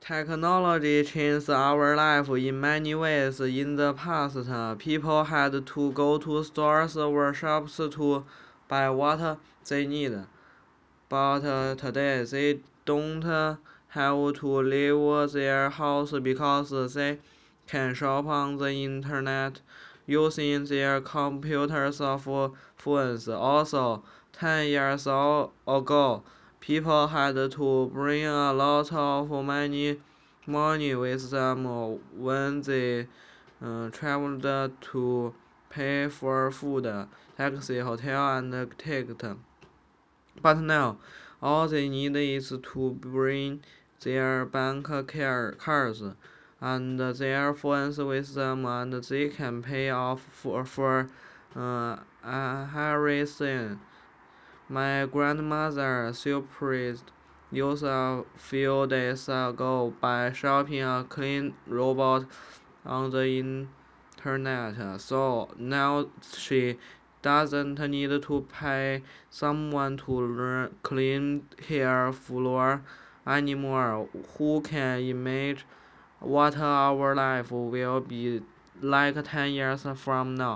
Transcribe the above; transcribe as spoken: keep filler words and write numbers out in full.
Technology changed our life in many ways. In the past, people had to go to stores or shops to buy what they need. But uh, today they don't uh, have to leave their house because they can shop on the internet using their computers or phones. Also, ten years ago, people had to bring a lot of money, money with them when they uh, traveled to pay for food, taxi, hotel, and ticket. But now, all they need is to bring their bank cards and their phones with them, and they can pay off for, for uh, everything. My grandmother surprised us a few days ago by shopping a clean robot on the internet. So now she doesn't need to pay someone to learn, clean her floor anymore. Who can imagine what our life will be like ten years from now?